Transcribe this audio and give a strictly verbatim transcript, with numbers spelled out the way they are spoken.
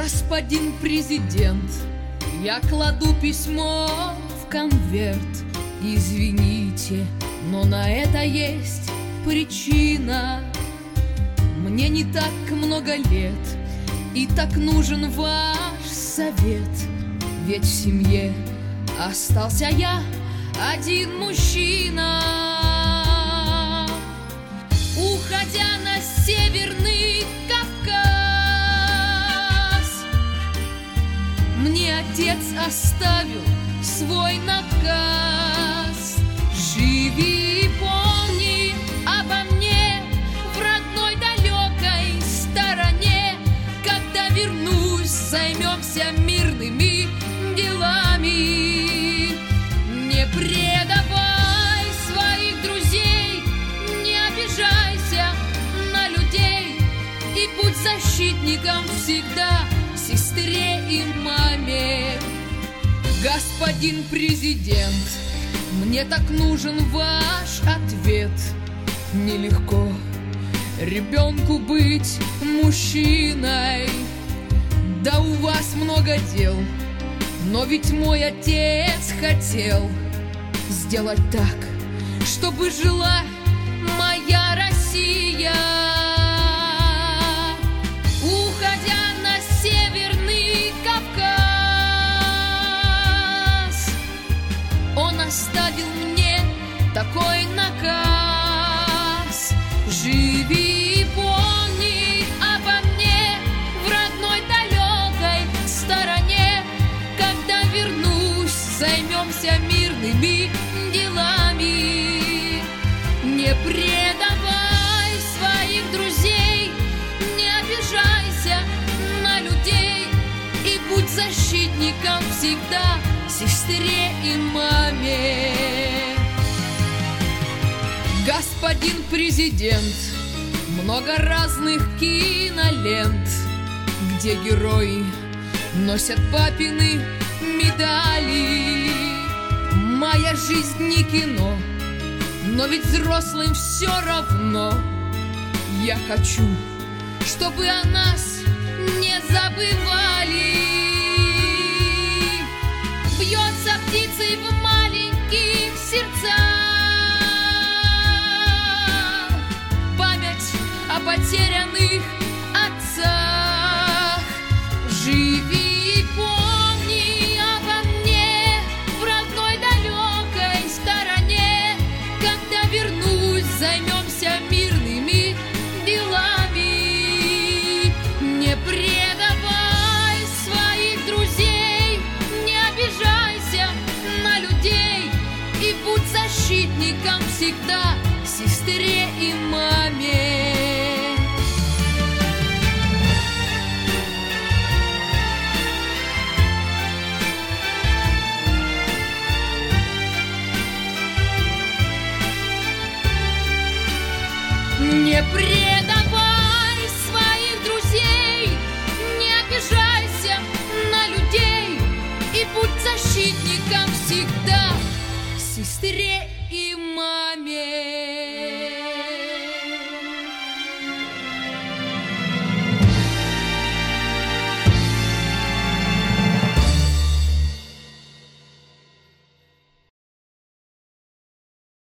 Господин президент, я кладу письмо в конверт. Извините, но на это есть причина. Мне не так много лет, и так нужен ваш совет. Ведь в семье остался я один мужчина. Уходя на Северный Кавказ, мне отец оставил свой наказ: живи и помни обо мне в родной далекой стороне. Когда вернусь, займемся мирными делами. Не предавай своих друзей, не обижайся на людей, и будь защитником всегда сестре и маме. Господин президент, мне так нужен ваш ответ. Нелегко ребенку быть мужчиной. Да у вас много дел, но ведь мой отец хотел сделать так, чтобы жила моя Россия. Уходя на Северный Кавказ, он оставил мне такой наказ: живи и помни обо мне в родной далекой стороне. Когда вернусь, займемся мирными делами. Не предавай своих друзей, не обижайся на людей, и будь защитником всегда сестре и маме. Господин президент, много разных кинолент, где герои носят папины медали. Моя жизнь не кино, но ведь взрослым все равно. Я хочу, чтобы о нас не забывали. Бьется птицей в маленьких сердцах память о потерянных отцах. Живи и помни обо мне в родной далекой стороне. Когда вернусь, займемся мирными делами. Не предавай своих друзей, не обижайся на людей, и будь защитником всегда сестре и маме. Не предавай своих друзей, не обижайся на людей, и будь защитником всегда сестре